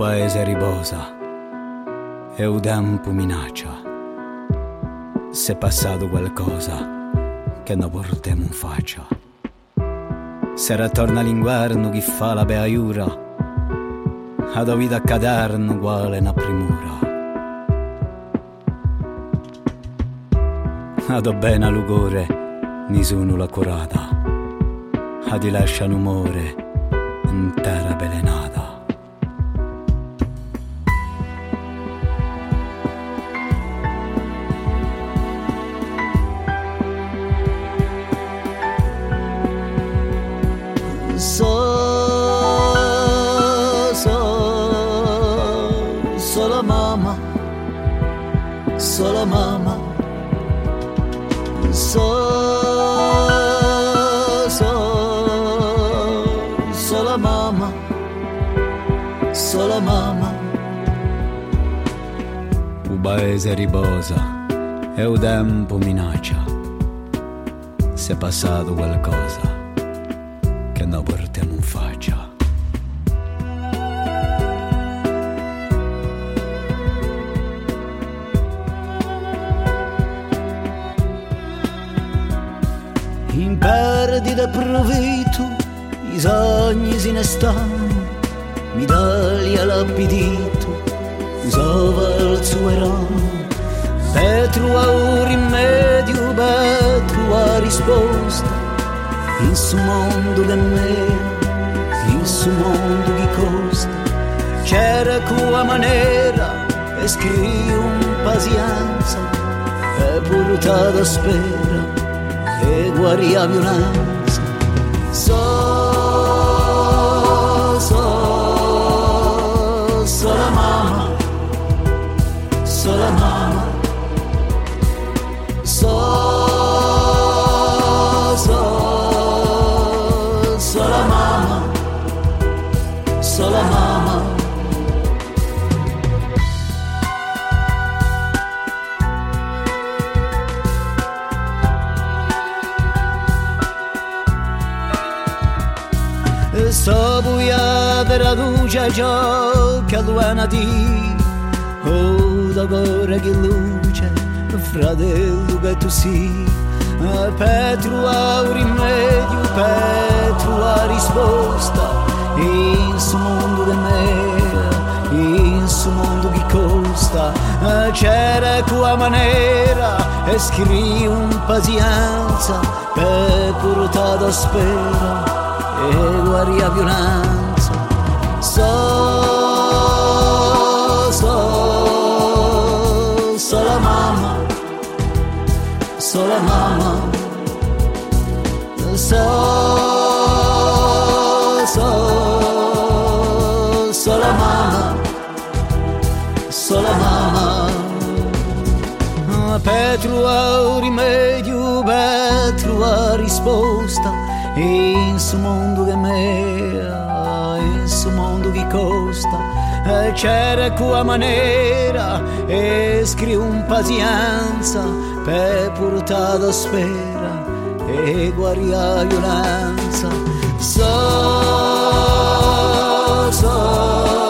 paese riposa e un tempo minaccia. Se è passato qualcosa che non portiamo in faccia. Se ritorna l'inverno chi fa la beaiura, ad vita a caderno quale una primura. Ad bene l'ugore nessuno l'ha curata, ad lascia un umore intera belenata. Sola mamma, sola mamma, sola mamma. Un paese riposa e un tempo minaccia. Se è passato qualcosa che non portiamo in faccia. In perdita provveduto, i sogni se ne stanno, medaglia all'appetito, usava il suo erano. Per trovare un rimedio, per trovare risposta, in su mondo che me, in su mondo che costa. C'era quella maniera e scrivi un pazienza, e portata a spera, e guarì la violenza. Sola mamma, sola mamma, sola mamma, sola mamma. Sto buiata la luce già che luana di, oh da cuore che luce, fratello che tu sei, per trovare un rimedio, per trovare risposta, in su mondo che me, in su mondo che costa. C'era quella maniera e scrivi un pazienza, per portata a spera, e guarì la violenza. Sola mamma, sola mamma, sola mamma, sola mamma. Per trovare un rimedio, per trovare risposta, in su mondo che me, in su mondo che costa. C'era quella maniera e scrivi un pazienza, per portata a spera, e guarì la violenza.